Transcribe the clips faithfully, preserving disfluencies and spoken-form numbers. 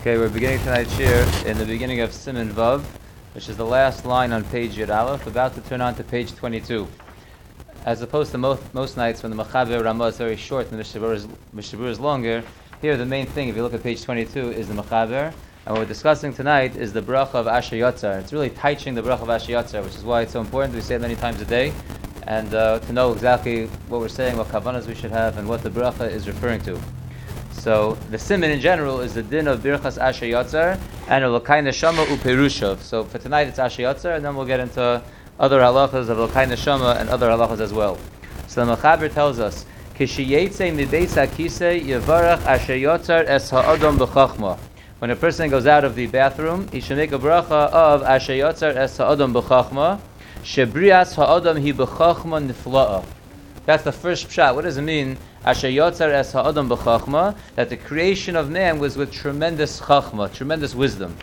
Okay, we're beginning tonight's shir in the beginning of Siman Vav, which is the last line on page Yud Aleph, about to turn on to page twenty-two. As opposed to most, most nights when the Mechaber Ramah is very short and the Mishabur is, Mishabur is longer, here the main thing, if you look at page twenty-two, is the Mechaber, and what we're discussing tonight is the bracha of Asher Yotzar. It's really teaching the bracha of Asher Yotzar, which is why it's so important. We say it many times a day, and uh, to know exactly what we're saying, what kavanas we should have, and what the bracha is referring to. So the siman in general is the din of birchas Asher Yotzar and Elokai Neshama uPerushav. So for tonight it's Asher Yotzar, and then we'll get into other halachas of Elokai Neshama and other halachas as well. So the Mechaber tells us, Kishiyetze mibeis hakisei yevarach Asher Yotzar es ha'adam b'chachma. When a person goes out of the bathroom, he should make a bracha of Asher Yotzar es ha'adam b'chachma, shebrias ha'adam hi b'chachma nifla'a. That's the first pshat. What does it mean? Asher Yotzar es ha'adam b'chachma, that the creation of man was with tremendous chachma, tremendous wisdom.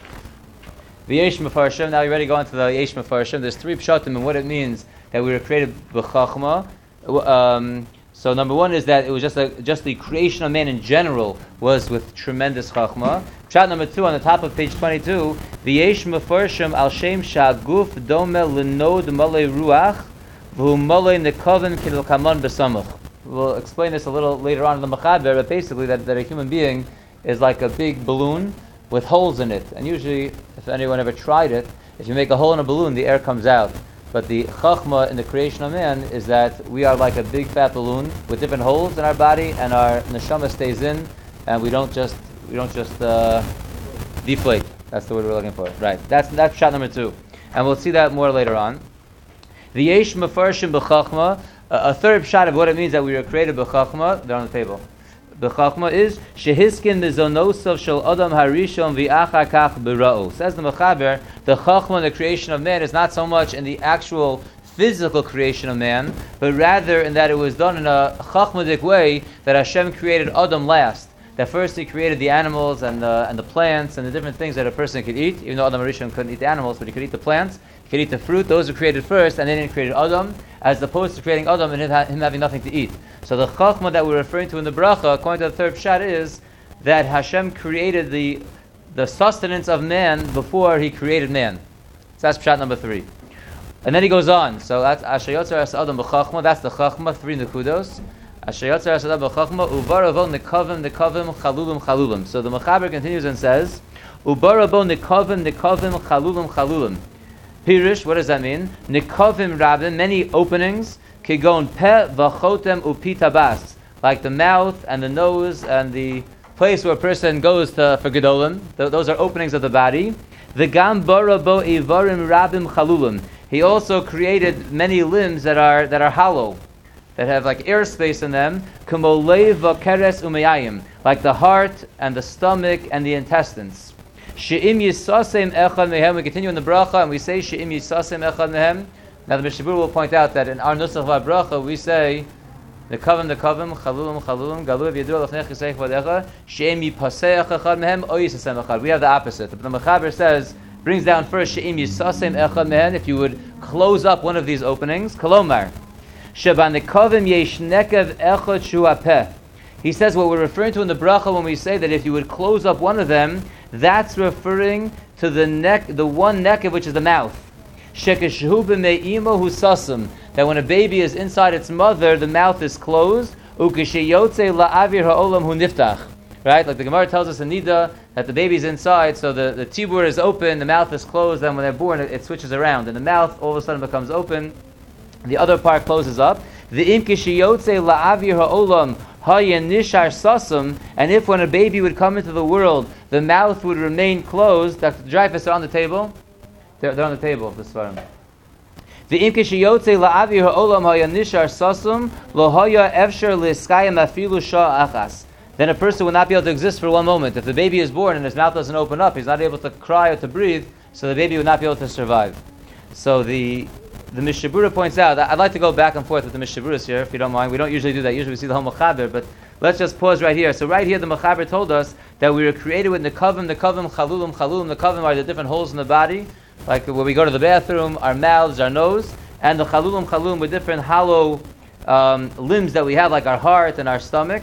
The Yesh Mefarshim, now you already go into the Yesh Mefarshim, there's three pshatim and what it means that we were created b'chachma. Um, so number one is that it was just a, just the creation of man in general was with tremendous chachma. Pshat number two on the top of page twenty-two, the Yesh Mefarshim al shem sha'guf domeh l'nod malei ruach v'hu malei nekavim k'il kaman b'samach. We'll explain this a little later on in the Mechaber, but basically that, that a human being is like a big balloon with holes in it. And usually, if anyone ever tried it, if you make a hole in a balloon, the air comes out. But the chachma in the creation of man is that we are like a big fat balloon with different holes in our body, and our neshama stays in, and we don't just we don't just uh, deflate. That's the word we're looking for. Right. That's that's shot number two, and we'll see that more later on. The yesh mefarshim b'chachma. Uh, a third shot of what it means that we were created b'chachma, they're on the table. B'chachma is shehiskin mizonosav shel adam harishon v'achar kach b'ra'o. Says the Mechaber, the chachma in the creation of man is not so much in the actual physical creation of man, but rather in that it was done in a chachmadik way that Hashem created Adam last. That first He created the animals and the and the plants and the different things that a person could eat. Even though Adam Harishon couldn't eat the animals, but he could eat the plants. He could eat the fruit. Those were created first, and then He created Adam, as opposed to creating Adam and him, ha- him having nothing to eat. So the chachma that we're referring to in the bracha, according to the third pshat, is that Hashem created the the sustenance of man before He created man. So that's pshat number three. And then he goes on. So that's Asher Yotzar es Adam b'chachma. That's the chachma, three nekudos. Asher Yotzar es Adam b'chachma ubaravo nekavim nekavim chalulim chalulim. So the Mechaber continues and says, ubaravo nekavim nekavim chalulim chalulim. Pirish, what does that mean? Nekavim rabim, many openings, kigon peh v'chotem upi tabas, like the mouth and the nose and the place where a person goes to for gedolim. Th- those are openings of the body. The gam barabo ivarim rabim chalulim. He also created many limbs that are that are hollow, that have like airspace in them. Kumo lev v'keres umeyayim, like the heart and the stomach and the intestines. She'im yisasem echad mehem. We continue in the bracha and we say she'im yisasem echad mehem. Now the Mishabur will point out that in our nusach bracha we say the kavim the kavim chalulim chalulim galu v'yidu alafnech yisayich vadecha she'im yipaseach echad mehem o yisasem echad. We have the opposite. But the Mechaber says brings down first she'im yisasem echad mehem. If you would close up one of these openings, kolomar sheba nekavim yesh nekev echad shu apeh. He says what we're referring to in the bracha when we say that if you would close up one of them, that's referring to the neck, the one neck which is the mouth. Shekeshu b'me'imo husasum, that when a baby is inside its mother, the mouth is closed. Ukesheyotze la'avir ha'olam hu niftach. Right, like the Gemara tells us in Nida that the baby's inside, so the, the tibur is open, the mouth is closed, and when they're born, it, it switches around, and the mouth all of a sudden becomes open. The other part closes up. The im kesheyotze la'avir ha'olam hayanishar sasum, and if when a baby would come into the world, the mouth would remain closed. Doctor Dreyfus are on the table. They're, they're on the table. This farm. The im kesheyotze la'avir ha'olam hayanishar sasum lo haya efshar liskayim afilu shah achas. Then a person will not be able to exist for one moment. If the baby is born and his mouth doesn't open up, he's not able to cry or to breathe, so the baby would not be able to survive. So the the Mishabura points out, I'd like to go back and forth with the Mishaburas here, if you don't mind. We don't usually do that. Usually we see the whole Mechaber, but let's just pause right here. So right here, the Mechaber told us that we were created with Nekavim, Nekavim, Chalulim, Chalulim. Nekavim are the different holes in the body, like when we go to the bathroom, our mouths, our nose, and the Chalulim, Chalulim with different hollow um, limbs that we have, like our heart and our stomachs.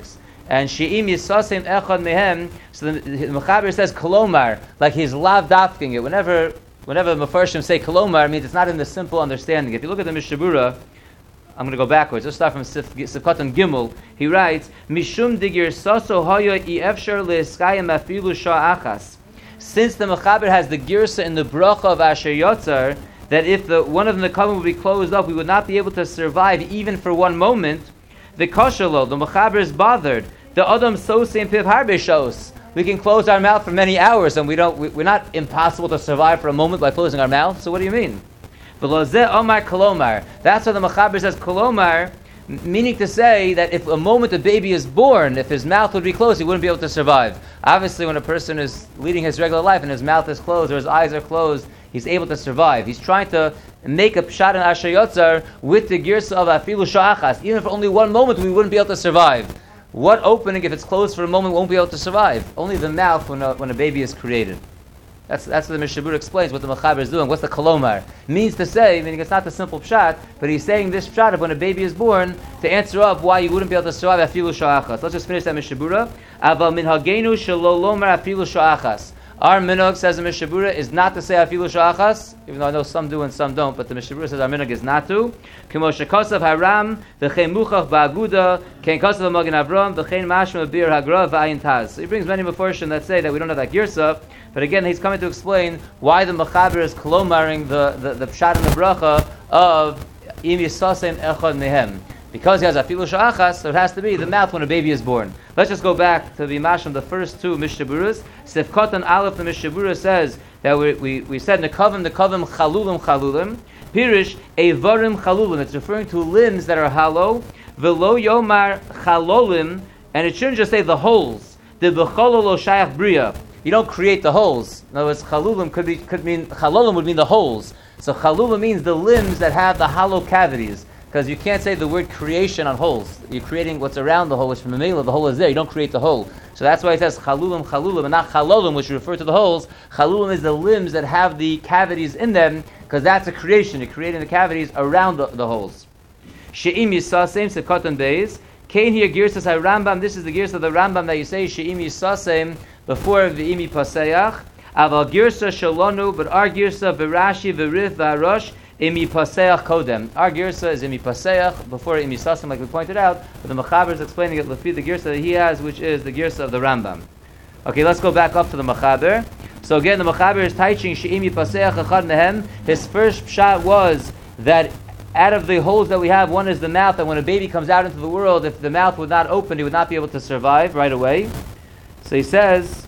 And she'im yisasim echad mehem. So the, the Mechaber says kolomar, like he's lav dafking it. Whenever whenever the Mefarshim say kolomar, it means it's not in the simple understanding. If you look at the Mishabura, I'm going to go backwards. Let's start from Sifkatan Gimel. He writes, Mishum digir saso hoya iefshar le'eskayim afilu sha'achas. Since the Mechaber has the girsa in the bracha of Asher Yotzar, that if the one of the Nekavim would be closed up, we would not be able to survive even for one moment. The Koshalo, the Mechaber is bothered. The Adam Sosim Piv Harbe Shos. We can close our mouth for many hours, and we don't. We, we're not impossible to survive for a moment by closing our mouth. So what do you mean? V'lozeh Omar Kolomar. That's why the Mechaber says Kolomar, meaning to say that if a moment a baby is born, if his mouth would be closed, he wouldn't be able to survive. Obviously, when a person is leading his regular life and his mouth is closed or his eyes are closed, he's able to survive. He's trying to make a pshat in Asher Yotzar with the girsa of afilu sha'achas. Even for only one moment, we wouldn't be able to survive. What opening, if it's closed for a moment, won't be able to survive? Only the mouth when a, when a baby is created. That's that's what the Mishabur explains what the Mechaber is doing. What's the kolomar? Means to say, meaning it's not the simple pshat, but he's saying this pshat of when a baby is born to answer up why you wouldn't be able to survive afilu sha'achas. Let's just finish that Mishabura. Aval minhagenu shelo lomar afilu sha'achas. Our minhag, says the Mishabura, is not to say afilu sha'achas, even though I know some do and some don't, but the Mishabura says our minhag is not to. Kemo shekosav haram, v'chein muchach ba'aguda, kein kosav ha'magen avram, v'chein mashma bir hagra v'ayin taz. So he brings many meforshim that say that we don't have that girsa, but again, he's coming to explain why the Mechaber is kolomaring the, the, the pshat and the bracha of im yisasem echad mehem. Because he has afilu sha'achas, so it has to be the mouth when a baby is born. Let's just go back to the masham, the first two Mishaburas. Sifkatan Aleph, the Mishabura says that we we, we said nekavim, nekavim, chalulim, chalulim. Pirish, evarim, chalulim. It's referring to limbs that are hollow. Velo yomar chalolim, and it shouldn't just say the holes. The b'cholol lo shayach bria. You don't create the holes. In other words, chalulim could be could mean chalolim would mean the holes. So chalulim means the limbs that have the hollow cavities. Because you can't say the word creation on holes. You're creating what's around the hole, which from the middle of the hole is there. You don't create the hole. So that's why it says chalulim, chalulim, and not chalolim, which refer to the holes. Chalulim is the limbs that have the cavities in them, because that's a creation. You're creating the cavities around the, the holes. She'im yisasem sekatan beis. Kain here girsas Rambam. This is the girs of the Rambam that you say she'im yisasem before the imi paseach. Aval girsa shalonu, but our girsa v'rashi v'rith v'arosh. Imi paseach kodem. Our girsa is imi paseach before imi sasim, like we pointed out. But the Mechaber is explaining it lefi the girsa that he has, which is the girsa of the Rambam. Okay, let's go back up to the Mechaber. So again, the Mechaber is teaching she'imi paseach echad mehem. His first pshat was that out of the holes that we have, one is the mouth. And when a baby comes out into the world, if the mouth would not open, he would not be able to survive right away. So he says,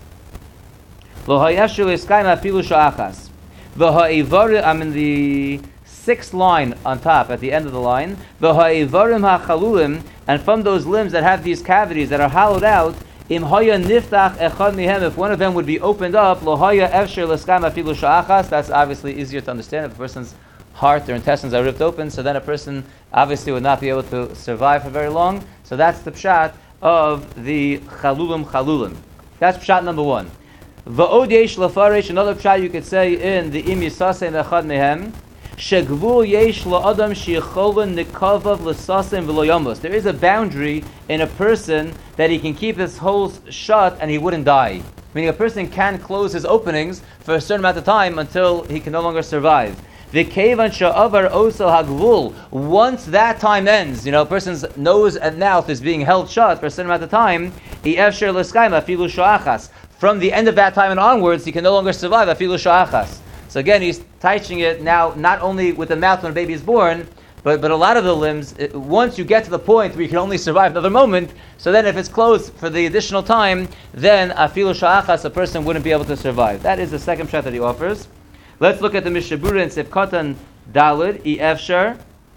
lo hayeshu eskayim afilu sha'achas. V'ha'ivar, I'm in the sixth line on top, at the end of the line, v'ha'ivarim ha'chalulim, and from those limbs that have these cavities that are hollowed out, im haya niftach echad mihem, if one of them would be opened up, lo haya efsher l'skayim afilu sha'achas. That's obviously easier to understand. If a person's heart, their intestines are ripped open, so then a person obviously would not be able to survive for very long. So that's the pshat of the chalulim chalulim. That's pshat number one. Va'od yesh lafarish, another pshat you could say in the im yisasem echad mehem, shegvul yesh la'adam she'icholin nikavav l'sasem v'lo yamos. There is a boundary in a person that he can keep his holes shut and he wouldn't die. Meaning a person can close his openings for a certain amount of time until he can no longer survive. V'kevan sha'avar oso hagvul. Once that time ends, you know, a person's nose and mouth is being held shut for a certain amount of time, i'efsher l'skayim afilu sha'achas. From the end of that time and onwards, he can no longer survive afilu sha'achas. So again, he's teaching it now not only with the mouth when a baby is born, but but a lot of the limbs, it, once you get to the point where you can only survive another moment, so then if it's closed for the additional time, then afilu sha'achas, a person wouldn't be able to survive. That is the second pshat that he offers. Let's look at the Mishabura in Sifkatan Dalid, I'efshar.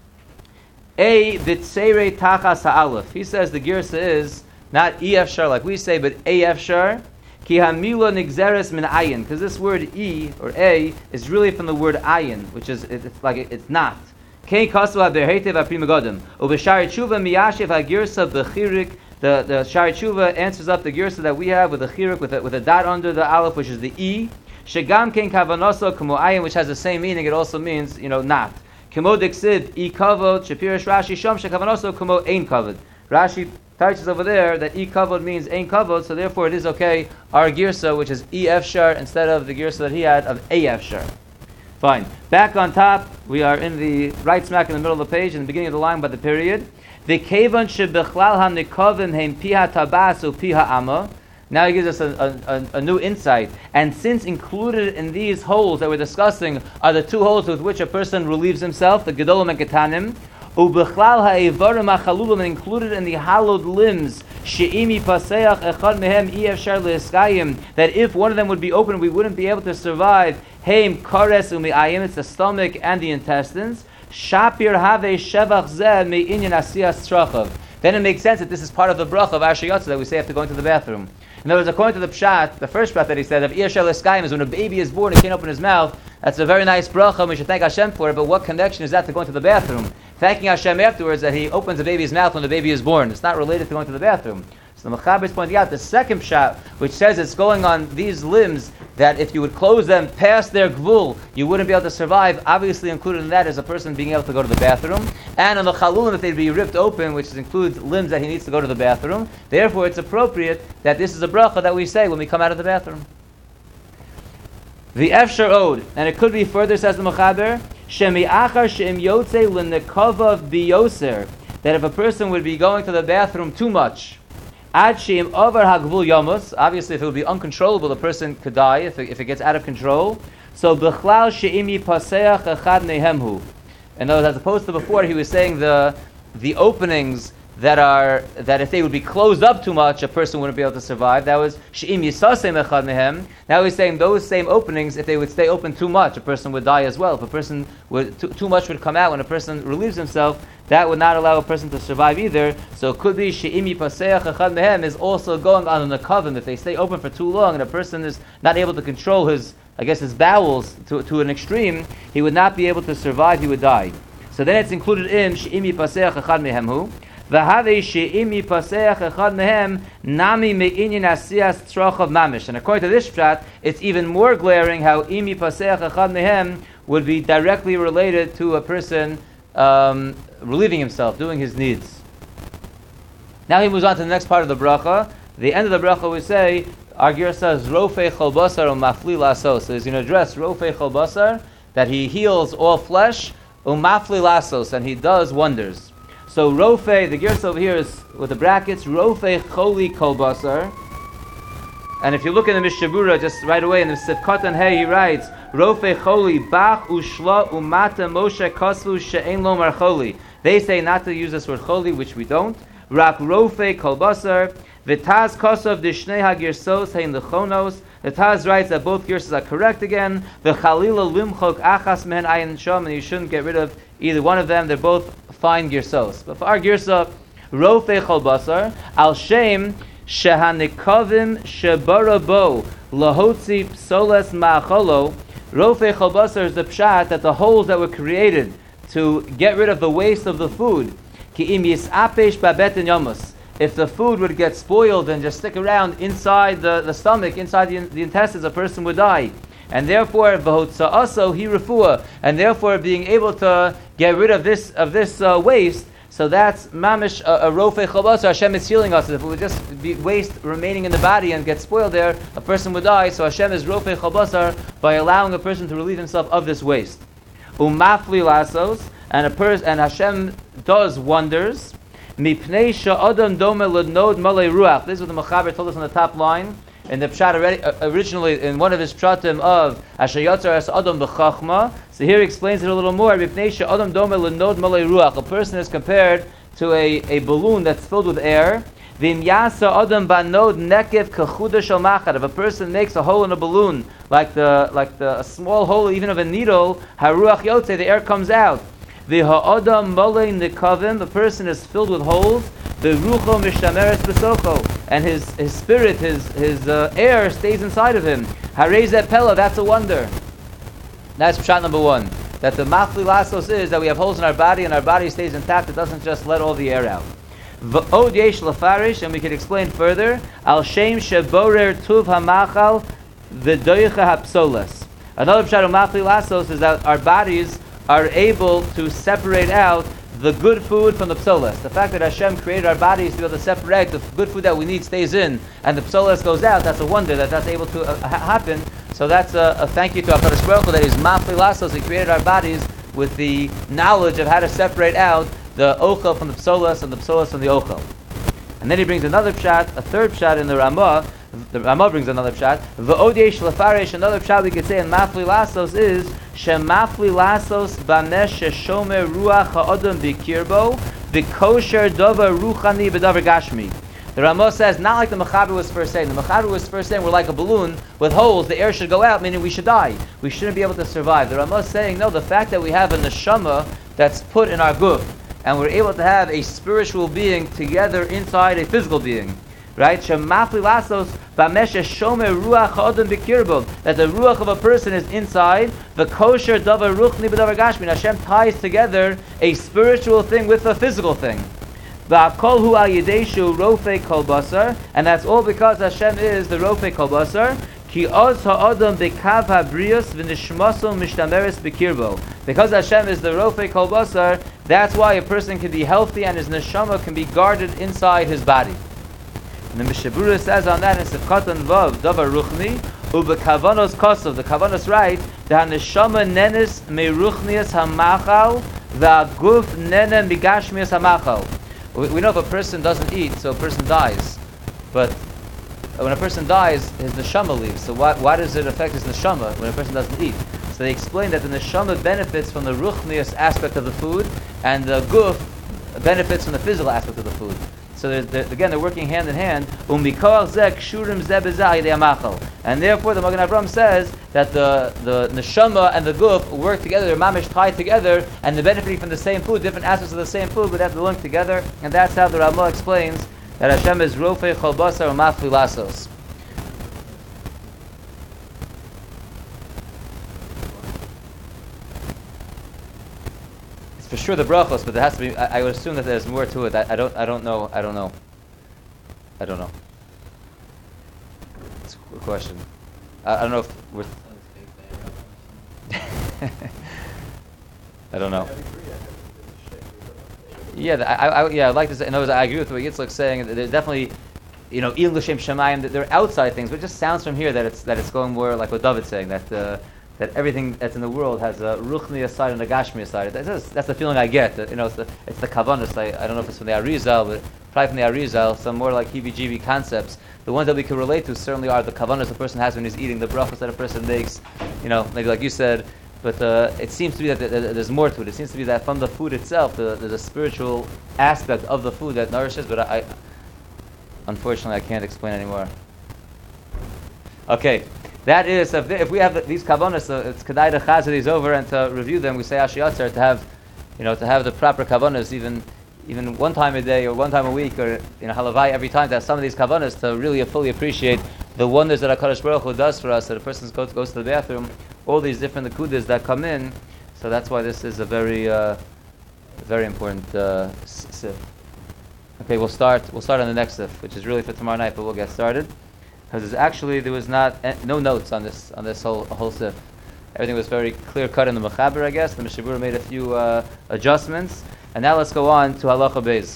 A b'tseirei tachas ha'alef. He says the girsa is not I'efshar like we say, but A'efshar. Ki hamila nigzeres min ayin, because this word e or a is really from the word ayin, which is it, it's like it, it's not. Kein kasva beheitev aprimagodim. Ubeshari tshuva miyashiv hagirsa bechirik. The the shari tshuva answers up the girsa that we have with a chirik with a, with a dot under the aleph, which is the e. Shegam kein kavanoso kamo ayin, which has the same meaning. It also means you know not. Kamo diksiv e kavod shapirish Rashi shom shekavanoso kamo ein kavod. Rashi Taish over there that e kavod means ain kavod, so therefore it is okay. Our girsa, which is e efshar, instead of the girsa that he had of a efshar. Fine. Back on top, we are in the right smack in the middle of the page, in the beginning of the line by the period. The kevan shebechlal hanikavim heim piha tabas u piha ama. Now he gives us a, a, a new insight. And since included in these holes that we're discussing are the two holes with which a person relieves himself, the gedolim and ketanim, ubechlal ha'evarim hachalulim, included in the hallowed limbs, she'imi paseach echad mehem efshar le'eskayim, that if one of them would be open, we wouldn't be able to survive. Heim kares u'mi'ayim, it's the stomach and the intestines. Shapir have shevach zeh me'inyan asiyas trachav. Then it makes sense that this is part of the bracha of Ashayotza that we say after going to the bathroom. In other words, according to the pshat, the first pshat that he said of Iyashel Eskayim is when a baby is born and can't open his mouth. That's a very nice bracha, and we should thank Hashem for it, but what connection is that to going to the bathroom? Thanking Hashem afterwards that he opens the baby's mouth when the baby is born. It's not related to going to the bathroom. So the Mechaber is pointing out the second pshat, which says it's going on these limbs, that if you would close them past their gvul, you wouldn't be able to survive. Obviously included in that is a person being able to go to the bathroom. And on the chalulim, if they'd be ripped open, which includes limbs that he needs to go to the bathroom. Therefore, it's appropriate that this is a bracha that we say when we come out of the bathroom. The Efshar Ode, and it could be further, says the Mechaber, Shemi achar she'im yotze l'nekavav biyoser, that if a person would be going to the bathroom too much, ad she'im over hagvul yamus, obviously if it would be uncontrollable, the person could die if it, if it gets out of control. So b'chlal she'im yipaseach echad nehemhu. In other words, as opposed to before, he was saying the the openings that are that if they would be closed up too much, a person wouldn't be able to survive. That was she'im yisasem echad nehem. Now he's saying those same openings, if they would stay open too much, a person would die as well. If a person would too, too much would come out when a person relieves himself, that would not allow a person to survive either. So it could be she'im yipaseach echad nehem is also going on the kavim. If they stay open for too long and a person is not able to control his, I guess, his bowels to to an extreme, he would not be able to survive. He would die. So then it's included in she'im yipaseach echad nehemhu. V'havei she'im yipaseach echad mehem nami me'inyan asiyas tzrochav mamish. And according to this pshat, it's even more glaring how im yipaseach echad mehem would be directly related to a person um, relieving himself, doing his needs. Now he moves on to the next part of the bracha. The end of the bracha we say, our Ger says, Rofei chol basar u'mafli lasos. So he's going to address Rofei chol basar, that he heals all flesh, u'mafli lasos, and he does wonders. So Rofei, the Gersa over here is with the brackets, Rofei choli kol basar. And if you look in the Mishabura, just right away in the Sifkat and Hey, he writes, Rofei choli bach ushla umata moshe kosvu she'en lo mar choli. They say not to use this word choli, which we don't. Rak Rofei kol basar. V'taz kosov dishnei hagirsos hein lechonos. The Taz writes that both Gersas are correct again. The Chalila limchok achas mehen ayin shom, and you shouldn't get rid of either one of them. They're both fine Gersos. But for our Gersa, Rofei chol basar, al shem shehanikavim shebarabo lahotzi psoles ma'acholo. Rofei chol basar is the pshat that the holes that were created to get rid of the waste of the food. Ki im yisapesh babetin yomus. If the food would get spoiled and just stick around inside the, the stomach, inside the, the intestines, a person would die. And therefore, v'hotza'aso hi refuah, and therefore being able to get rid of this of this uh, waste, so that's mamish a, a rofei chol basar. Hashem is healing us. If it would just be waste remaining in the body and get spoiled there, a person would die. So Hashem is rofei chol basar by allowing a person to relieve himself of this waste. Umafli lasos, and a person and Hashem does wonders. Mipnei sha'adam dome l'nod malei ruach. This is what the Mechaber told us on the top line. In the pshat already, uh, originally in one of his pshatim of Ashayotzer es adam b'chachma. So here he explains it a little more. Mipnei sha'adam dome l'nod malei ruach. A person is compared to a, a balloon that's filled with air. V'im yasa adam banod nekev kachuda shel machad. If a person makes a hole in a balloon, like the like the a small hole even of a needle, haruach yotze, the air comes out. The ha'adam malei nekavim, the person is filled with holes. The rucho mishtameres b'socho, and his his spirit, his his uh, air stays inside of him. Harei zeh pella, that's a wonder. That's pshat number one. That the mafli lasos is that we have holes in our body, and our body stays intact. It doesn't just let all the air out. V'od yesh lefarish, and we can explain further. Al shem sheborer tuv hamachal v'doicha hapsolas. Another pshat of mafli lasos is that our bodies are able to separate out the good food from the psolas. The fact that Hashem created our bodies to be able to separate the good food that we need stays in, and the psolas goes out. That's a wonder that that's able to uh, ha- happen. So that's a, a thank you to HaKadosh Baruch Hu that He's mafli lasos. He created our bodies with the knowledge of how to separate out the ochel from the psolas and the psolas from the ochel. And then he brings another pshat, a third pshat in the Ramah. The Ramah brings another pshat. V'odesh lefarish, another pshat we could say in mafli lasos is shemafli lasos bamesh shomer ruach ha'odam b'kirbo v'kosher dover ruchani b'davar gashmi. The Ramah says, not like the Mechaber was first saying. The Mechaber was first saying we're like a balloon with holes, the air should go out, meaning we should die. We shouldn't be able to survive. The Ramah is saying, no, the fact that we have a neshama that's put in our guf, and we're able to have a spiritual being together inside a physical being. Right? Shemafli lasos b'meshe shomer ruach ha'odam b'kirbo. That the ruach of a person is inside. The kosher davar ruchni b'davar gashmi. Hashem ties together a spiritual thing with a physical thing. V'akol hu al yedeshu rofei kol basar. And that's all because Hashem is the rofei kol basar. Ki oz ha'odam b'kav ha'brios v'nishmaso mishtameres b'kirbo. Because Hashem is the rofei kol basar, that's why a person can be healthy and his neshama can be guarded inside his body. And the Mishabura says on that in Sefkatan Vav, Davar Ruchni, Uba Kavanos Kosov, the Kavanos write, the Neshama Nenes Me Ruchnias Hamachal, the Guf Nene Migashmias Hamachal. We know if a person doesn't eat, so a person dies. But when a person dies, his neshama leaves. So why, why does it affect his neshama when a person doesn't eat? So they explain that the neshama benefits from the ruchnius aspect of the food, and the guf benefits from the physical aspect of the food. So they're, they're, again, they're working hand in hand. And therefore, the Magen Avraham says that the, the neshama and the guf work together, they're mamish tied together, and they're benefiting from the same food, different aspects of the same food, but they have to link together. And that's how the Ramah explains that Hashem is rofei chol basar u'mafli lasos. For sure the brachos, but there has to be. I, I would assume that there's more to it. I, I don't. I don't know. I don't know. I don't know. It's a question. I, I don't know if we're. I don't know. Yeah, I, I, yeah, I'd like to say. In other words, I agree with what Yitzchak's saying. There's definitely, you know, Ilim L'Shem Shemayim. They're outside things, but it just sounds from here that it's that it's going more like what David's saying, that. Uh, that everything that's in the world has a ruchni side and a gashmi side. That's, that's the feeling I get. That, you know, it's the, it's the kavanas. I, I don't know if it's from the Arizal, but probably from the Arizal, some more like heebie-jeebie concepts. The ones that we can relate to certainly are the kavanas a person has when he's eating, the brachos that a person makes. You know, maybe like you said. But uh, it seems to be that th- th- there's more to it. It seems to be that from the food itself, the, there's a spiritual aspect of the food that nourishes. But I, I unfortunately, I can't explain anymore. Okay. That is, if, if we have these kavanas, uh, it's kedai to chazir these over and to review them. We say ashiyatzer to have, you know, to have the proper kavanas, even even one time a day or one time a week, or you know, halavai every time to have some of these kavanas to really fully appreciate the wonders that HaKadosh Baruch Hu does for us. That a person goes, goes to the bathroom, all these different nekudas that come in. So that's why this is a very, uh, very important uh, sif. Okay, we'll start. We'll start on the next sif, which is really for tomorrow night, but we'll get started. Because actually there was not eh, no notes on this on this whole whole sif. Everything was very clear cut in the Mechaber, I guess. The Mishabura made a few uh, adjustments, and now let's go on to Halacha Beis.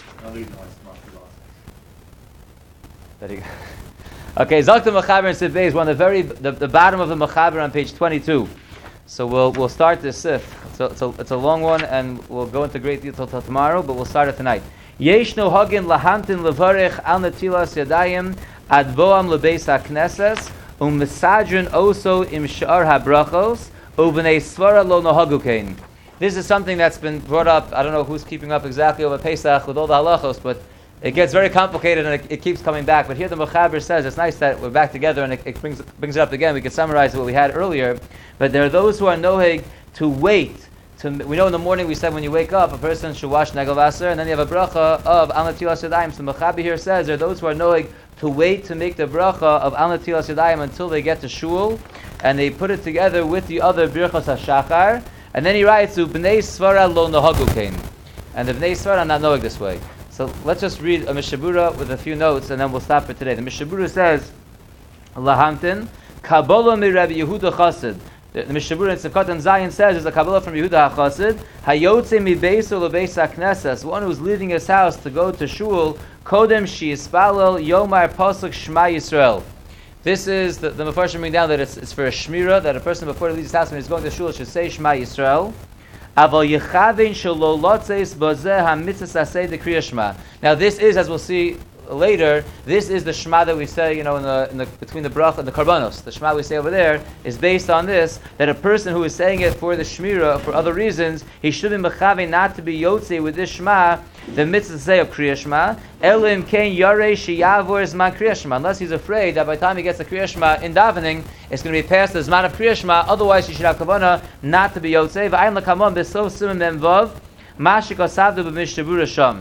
There you go. Okay, Zok the Mechaber and Sif Beis. We're on the very the, the bottom of the Mechaber on page twenty-two. So we'll we'll start this sif. So it's a, it's a long one, and we'll go into great detail till tomorrow, but we'll start it tonight. Yesh no hagin lahamtin levarich al netilas yadayim. Advoam lebeis hakneses u'mesadrin oso im shar habrachos u'bnei svara lo nohagukein. This is something that's been brought up. I don't know who's keeping up exactly over Pesach with all the halachos, but it gets very complicated and it, it keeps coming back. But here the Mechaber says it's nice that we're back together and it, it brings brings it up again. We can summarize what we had earlier. But there are those who are noheg to wait. To, we know in the morning we said when you wake up, a person should wash negel vaser, and then you have a bracha of al netilas yadayim. So the Mechaber here says there are those who are noheg to wait to make the bracha of al netilas yadayim until they get to shul, and they put it together with the other birchas hashachar, and then he writes to bnei svara lo nohagukein, and the bnei svara are not knowing this way. So let's just read a Mishabura with a few notes, and then we'll stop for today. The Mishabura says, lahamtin kabbalah mi Rabbi Yehuda Chassid. The, the Mishnah Berurah in Sukkot and Zion says, there's a Kabbalah from Yehuda HaChassid, Hayotze mi beiso lebeis HaKnesses, one who's leaving his house to go to shul, Kodem shi yispalel yomar pasuk Shema Yisrael. This is, the, the Mefarshim bring down that it's, it's for a shmira, that a person before he leaves his house when he's going to shul should say Shema Yisrael. Aval yechavein shelo lotzeis bozeh ha-mitzvah aseh de kriya Shema. Now this is, as we'll see later, this is the Shema that we say, you know, in the, in the between the bracha and the karbanos. The Shema we say over there is based on this, that a person who is saying it for the shmira, for other reasons, he should be mechavein not to be yotze with this Shema, the mitzvah say of kriya Shema, elim kein yarei sheyavor zman kriya Shema, unless he's afraid that by the time he gets the kriya Shema in davening, it's going to be past the zman of kriya Shema, otherwise he should have kavanah not to be yotze. V'ayin lakamon b'sof simon mem vav, mashik osavdu b'mishnah berurah sham.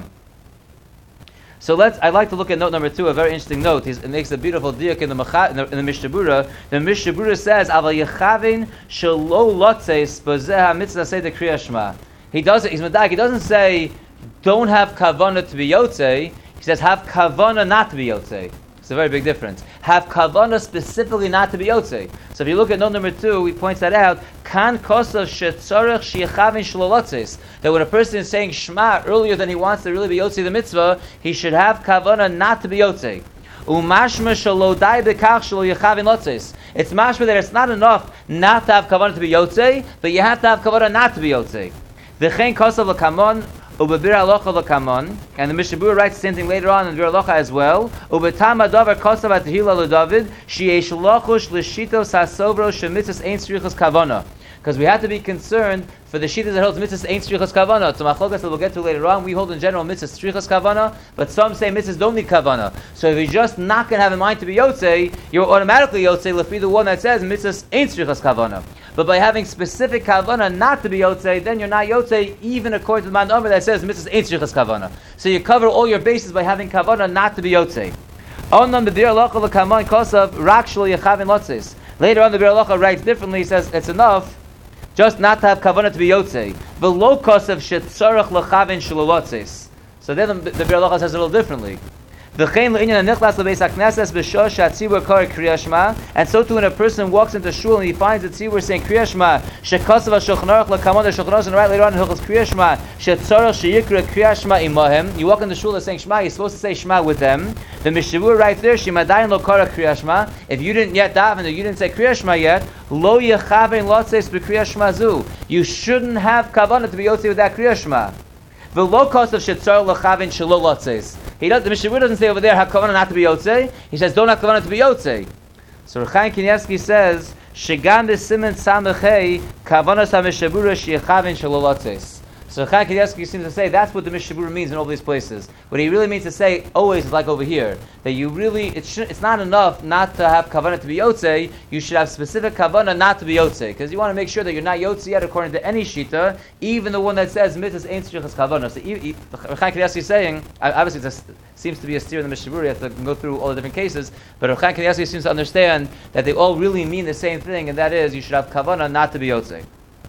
So let's. I'd like to look at note number two, a very interesting note. He's, it makes a beautiful diak in the Macha, in the, in the Mishnah Berurah. The Mishnah Berurah says, "Aval yechavin shelo lotzeis b'zeh mitzvah say the kriya Shema." He does it. He's medag. He doesn't say, "Don't have kavanah to be yotze." He says, "Have kavanah not to be yotze." It's a very big difference. Have kavanah specifically not to be yotze. So if you look at note number two, he points that out. Kan kosav shetzorech sheyechavin shelo lotzeis. That when a person is saying Shema earlier than he wants to really be yotze the mitzvah, he should have kavanah not to be yotze. Umashma shelo dai bekach shelo yechavin lotzeis. It's mashma that it's not enough not to have kavanah to be yotze, but you have to have kavanah not to be yotze. V'chein kosav l'kamon. Ubebir alocha l'kamon, and the Mishnah Berurah writes the same thing later on in Bir alocha as well. Ubetam adavar kosav atehila leDavid sheyesh lochush l'shitos hasovro shemitzvos ein tzrichos kavana. Because we have to be concerned for the shittas that holds mitzvahs ain't tzrichos kavana. So machlokas that we'll get to later on, we hold in general mitzvahs tzrichos kavana, but some say mitzvahs don't need kavana. So if you're just not going to have in mind to be yotze, you're automatically yotze, lefi the one that says mitzvahs ain't tzrichos kavana. But by having specific kavana not to be yotze, then you're not yotze, even according to the man number that says mitzvahs ain't tzrichos kavana. So you cover all your bases by having kavana not to be yotze. Onam the bir alocha l'kaman kosav rak shlo yechavin lotzes. Later on the bir alocha writes differently. He says it's enough just not to have kavanah to be yotze. V'lo kosav shetzorach l'chavin shelo lotzes. So then the, the bir alocha says it a little differently. V'chein l'inyan hanichlas lebeis hakneses b'shor she'atzibur kor kriya Shema. And so too when a person walks into shul and he finds the tzibur saying kriya Shema, shekosav ha'shulchan aruch l'kamon, the shulchan aruch, and right later on in Hilchos kriya Shema, shetzorach sheyikra kriya Shema imahem. You walk into shul and saying Shema, you're supposed to say Shema with them. The Mishnah Berurah right there, shemadayin lo kora kriya Shema. If you didn't yet daven, or you didn't say kriya Shema yet, lo yechavein lotzeis b'kriya Shema zu. You shouldn't have kavanah to be yotze with that kriya Shema. V'lo kosav shetzorach l'chavin shelo lotzeis. He does, the Mishnah Berurah doesn't say over there have kavanah not to be yotze. He says don't have kavanah to be yotze. So Reb Chaim Kanievsky says shegan b'simen samechei kavanah sa Mishnah Berurah sheyechavin shelo lotzeis. So Reb Chaim Kanievsky seems to say that's what the Mishnah Berurah means in all these places. What he really means to say always is like over here, that you really it should, it's not enough not to have kavanah to be yotze. You should have specific kavanah not to be yotze, because you want to make sure that you're not yotze yet according to any shita, even the one that says mitzvahs ain't tzrichos kavanah. So Reb Chaim Kanievsky is saying, obviously it seems to be a steer in the Mishnah Berurah. You have to go through all the different cases, but Reb Chaim Kanievsky seems to understand that they all really mean the same thing, and that is you should have kavanah not to be yotze.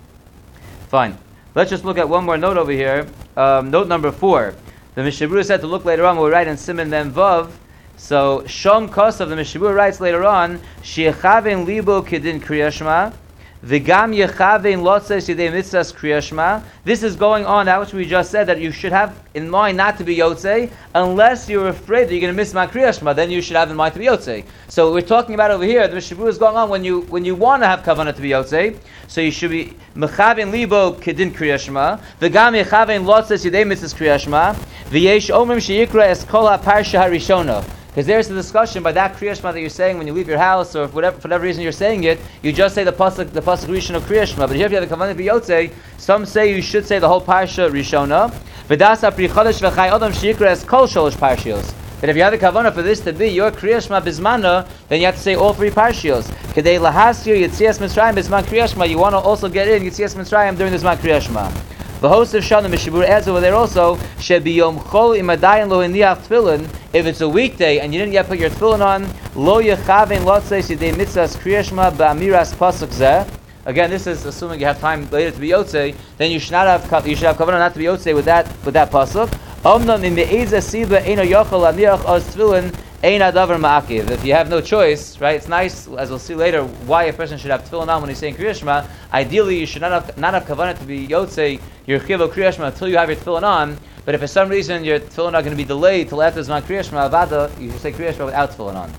Fine. Let's just look at one more note over here. Um, note number four. The Mishnah Berurah said to look later on. We'll write in Siman Mem Vav. So Shom Kosav, the Mishnah Berurah writes later on, She'echavein libo kedin kriya Shema, v'gam yechavein lotzes yidei mitzvahs kriya Shema. This is going on, that which we just said, that you should have in mind not to be yotze, unless you're afraid that you're going to miss my kriya Shema, then you should have in mind to be yotze. So we're talking about over here, the Mishnah Berurah is going on when you when you want to have kavanah to be yotze, so you should be mechavein libo kedin kriya Shema, v'gam yechavein lotzes yidei mitzvahs kriya Shema, v'yesh omrim sheyikra es kol ha'parsha harishona. Because there's the discussion by that Kriya Shema that you're saying when you leave your house, or for whatever, for whatever reason you're saying it, you just say the pasuk, the pasuk Rishon of Kriya Shema. But here, if you have the kavanah to be yotze, some say you should say the whole parsha Rishona. V'dasa pri chodesh v'chai adam sheyikra es kol sholosh parshios. That if you have the kavanah for this to be your Kriya Shema bizmana, then you have to say all three parshios. Kedei lahasir Yitzias Mitzrayim bizman Kriya Shema. You want to also get in Yitzias Mitzrayim during this Zman Kriya Shema. The host of Shalom Mishnah Berurah adds over there also, Shebiyom Chol imadayin lo iniach tefillin. If it's a weekday and you didn't yet put your tefillin on, lo yechavein lotzeis yidei mitzvahs kriya Shema ba'amiras pasuk zeh. Again, this is assuming you have time later to be yotze. Then you should not have you should have kavanah not to be yotze with that with that pasuk. Omnam in me'ezah siba eino yochel aniach oz tefillin Ein adavar ma'akiv. If you have no choice, right? It's nice, as we'll see later, why a person should have tefillin on when he's saying Kriya Shema. Ideally, you should not have not have kavanah to be yotzei your chiv Kriya Shema until you have your tefillin on. But if for some reason your tefillin are going to be delayed till after Zman Kriya Shema Avada, you should say Kriya Shema without tefillin on.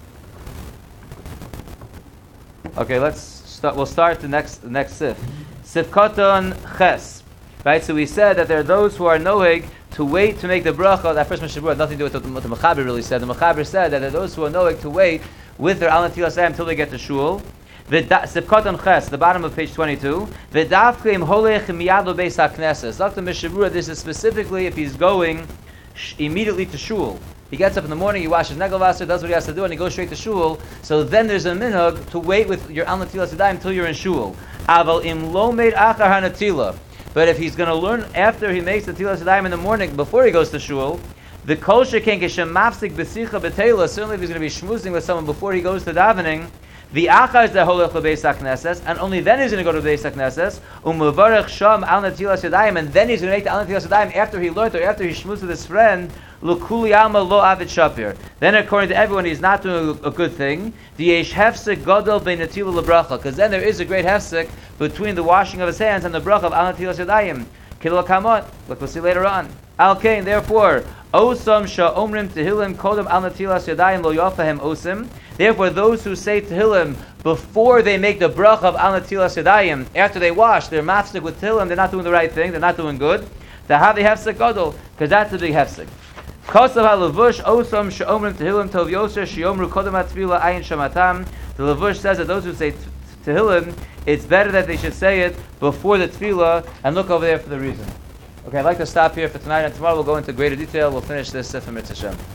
Okay, let's start. We'll start the next the next sif. Sif Katan Ches. Right. So we said that there are those who are nohig to wait to make the bracha. That first Mishnah had nothing to do with what the Mechaber really said. The Mechaber said that there are those who are nohig to wait with their al netilas yadayim until they get to shul. Sifkot on Ches, the bottom of page twenty-two. V'davkeim holech miyad lo beis hakneses. Doctor Mishabura, this is specifically if he's going sh- immediately to shul. He gets up in the morning, he washes negelvasser, does what he has to do, and he goes straight to shul. So then there's a minhag to wait with your al netilas yadayim until you're in shul. Aval im lo meid achar hanatila. But if he's going to learn after he makes the tilas yadayim in the morning, before he goes to shul, the kol sheken keshem mafsik b'sicha b'teila, certainly if he's going to be shmoozing with someone before he goes to davening, the achar is the holech lebeis hakneses, and only then he's going to go to beis hakneses, u'mevarech sham al netilas yadayim, and then he's going to make the al netilas yadayim after he learned or after he shmoozed with his friend, l'kuli alma lo avid shapir. Then according to everyone, he's not doing a, a good thing. The yesh hefsek gadol bein netilah lebracha, because then there is a great hefsek between the washing of his hands and the bracha of al netilas yadayim. Kilo kamot, like we'll see later on. Al kain, therefore, osam sha'omrim tehillim kodem al netilas yadayim lo yafahem osim. Therefore, those who say tehillim before they make the bracha of al netilas yadayim, after they wash, they're mafsek with tehillim, they're not doing the right thing, they're not doing good. To have the hefsek gadol, because that's a big hefsek. Kosav ha'levush osam she'omrim tehillim tov yoser she'omru kodem ha'tefila ayin shamatam. The levush says that those who say tehillim, it's better that they should say it before the tefillah, and look over there for the reason. Okay, I'd like to stop here for tonight, and tomorrow we'll go into greater detail. We'll finish this Sefer Mitzvah Shem.